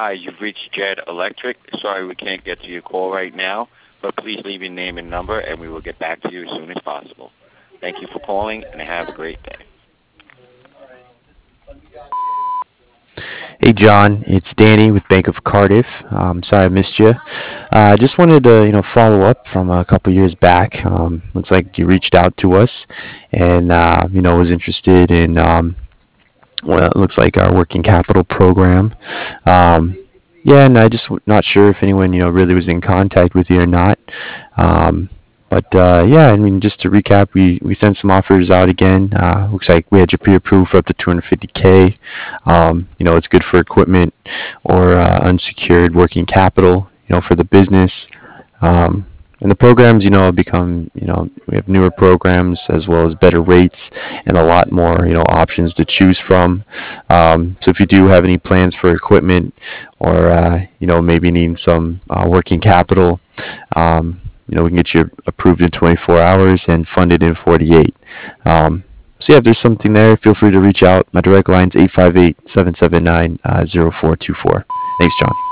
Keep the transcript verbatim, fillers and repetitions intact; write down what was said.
Hi, you've reached Jed Electric. Sorry we can't get to your call right now, but please leave your name and number and we will get back to you as soon as possible. Thank you for calling and have a great day. Hey John, it's Danny with Bank of Cardiff. Um, sorry I missed you. I uh, just wanted to, you know, follow up from a couple years back. Um, looks like you reached out to us, and uh, you know, was interested in, um, well, it looks like our working capital program. Um, yeah, and I just w- not sure if anyone, you know, really was in contact with you or not. Um, but uh, yeah, I mean, just to recap, we, we sent some offers out again. Uh, looks like we had you pre-approved for up to two hundred fifty k. Um, you know, it's good for equipment or uh, unsecured working capital. You know, for the business. Um, and the programs, you know, have become, you know, we have newer programs as well as better rates and a lot more, you know, options to choose from. Um, so if you do have any plans for equipment or, uh, you know, maybe need some uh, working capital, um, you know, we can get you approved in twenty-four hours and funded in forty-eight. Um, so yeah, if there's something there, feel free to reach out. My direct line's eight five eight, seven seven nine, zero four two four. Thanks, John.